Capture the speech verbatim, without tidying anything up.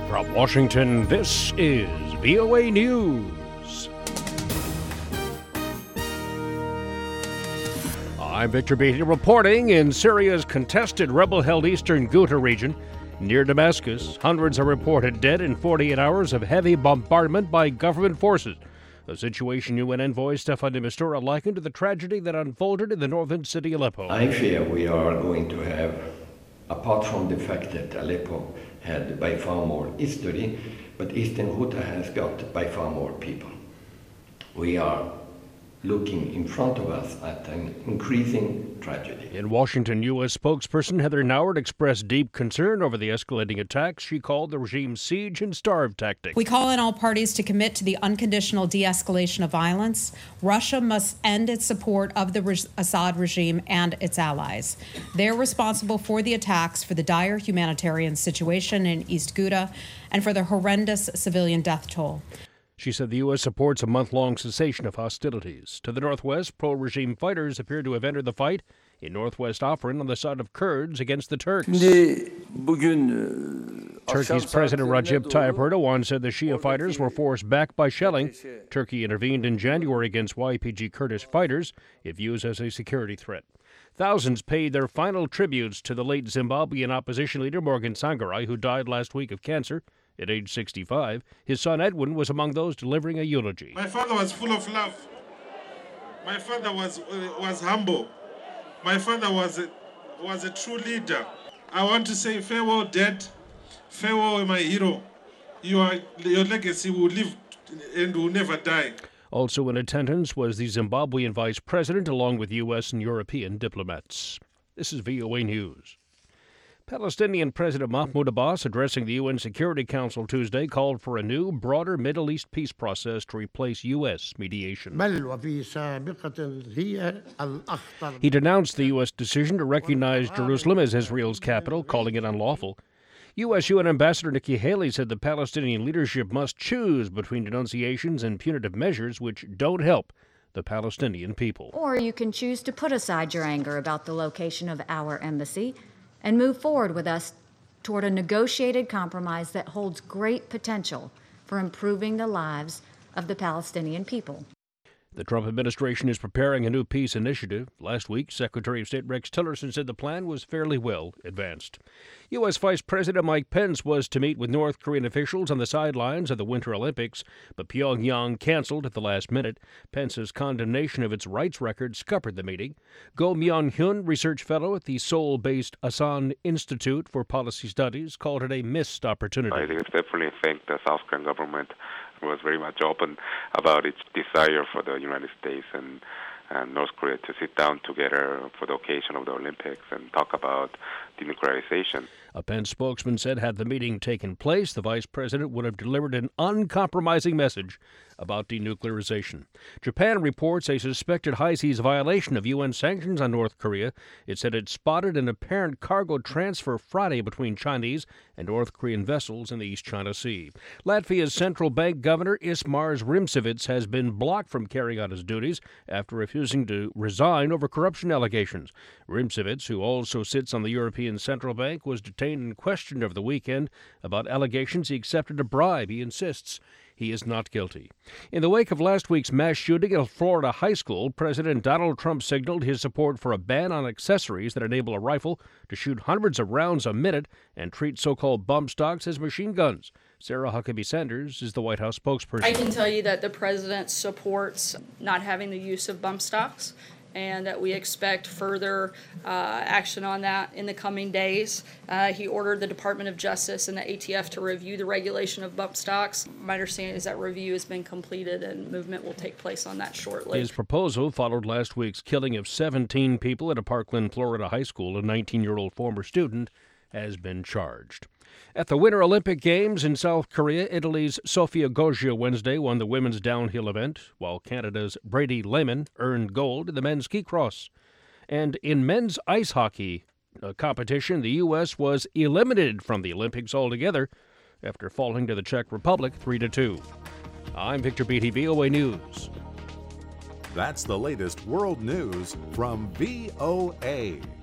From Washington, this is V O A News. I'm Victor Beatty reporting in Syria's contested rebel-held eastern Ghouta region. Near Damascus, hundreds are reported dead in forty-eight hours of heavy bombardment by government forces. A situation U N envoy Staffan de Mistura likened to the tragedy that unfolded in the northern city Aleppo. I fear we are going to have, apart from the fact that Aleppo had by far more history, but eastern Ghouta has got by far more people. We are looking in front of us at an increasing tragedy. In Washington, U S spokesperson Heather Nauert expressed deep concern over the escalating attacks she called the regime's siege and starve tactic. We call on all parties to commit to the unconditional de-escalation of violence. Russia must end its support of the Assad regime and its allies. They're responsible for the attacks, for the dire humanitarian situation in East Ghouta, and for the horrendous civilian death toll. She said the U S supports a month-long cessation of hostilities. To the northwest, pro-regime fighters appear to have entered the fight in northwest Afrin on the side of Kurds against the Turks. Turkey's President Recep Tayyip Erdogan said the Shia fighters were forced back by shelling. Turkey intervened in January against Y P G Kurdish fighters, it views as a security threat. Thousands paid their final tributes to the late Zimbabwean opposition leader Morgan Tsvangirai, who died last week of cancer. At age sixty-five, his son Edwin was among those delivering a eulogy. My father was full of love. My father was uh, was humble. My father was a, was a true leader. I want to say farewell, Dad. Farewell, my hero. You are, your legacy will live and will never die. Also in attendance was the Zimbabwean vice president, along with U S and European diplomats. This is V O A News. Palestinian President Mahmoud Abbas, addressing the U N Security Council Tuesday, called for a new, broader Middle East peace process to replace U S mediation. He denounced the U S decision to recognize Jerusalem as Israel's capital, calling it unlawful. U S U N Ambassador Nikki Haley said the Palestinian leadership must choose between denunciations and punitive measures which don't help the Palestinian people. Or you can choose to put aside your anger about the location of our embassy and move forward with us toward a negotiated compromise that holds great potential for improving the lives of the Palestinian people. The Trump administration is preparing a new peace initiative. Last week, Secretary of State Rex Tillerson said the plan was fairly well advanced. U S Vice President Mike Pence was to meet with North Korean officials on the sidelines of the Winter Olympics, but Pyongyang canceled at the last minute. Pence's condemnation of its rights record scuppered the meeting. Go Myung-hyun, research fellow at the Seoul-based Asan Institute for Policy Studies, called it a missed opportunity. I definitely think the South Korean government was very much open about its desire for the United States and, and North Korea to sit down together for the occasion of the Olympics and talk about denuclearization. A Pence spokesman said had the meeting taken place, the vice president would have delivered an uncompromising message about denuclearization. Japan reports a suspected high seas violation of U N sanctions on North Korea. It said it spotted an apparent cargo transfer Friday between Chinese and North Korean vessels in the East China Sea. Latvia's central bank governor Ismars Rimsevits has been blocked from carrying out his duties after refusing to resign over corruption allegations. Rimsevits, who also sits on the European Central Bank, was detained and questioned over the weekend about allegations he accepted a bribe. He insists he is not guilty. In the wake of last week's mass shooting at a Florida high school, President Donald Trump signaled his support for a ban on accessories that enable a rifle to shoot hundreds of rounds a minute and treat so-called bump stocks as machine guns. Sarah Huckabee Sanders is the White House spokesperson. I can tell you that the president supports not having the use of bump stocks, and that we expect further uh, action on that in the coming days. Uh, he ordered the Department of Justice and the A T F to review the regulation of bump stocks. My understanding is that review has been completed and movement will take place on that shortly. His proposal followed last week's killing of seventeen people at a Parkland, Florida high school. A nineteen-year-old former student has been charged. At the Winter Olympic Games in South Korea, Italy's Sofia Goggia Wednesday won the women's downhill event, while Canada's Brady Lehman earned gold in the men's ski cross. And in men's ice hockey uh, competition, the U S was eliminated from the Olympics altogether after falling to the Czech Republic three to two. I'm Victor Beatty, V O A News. That's the latest world news from V O A.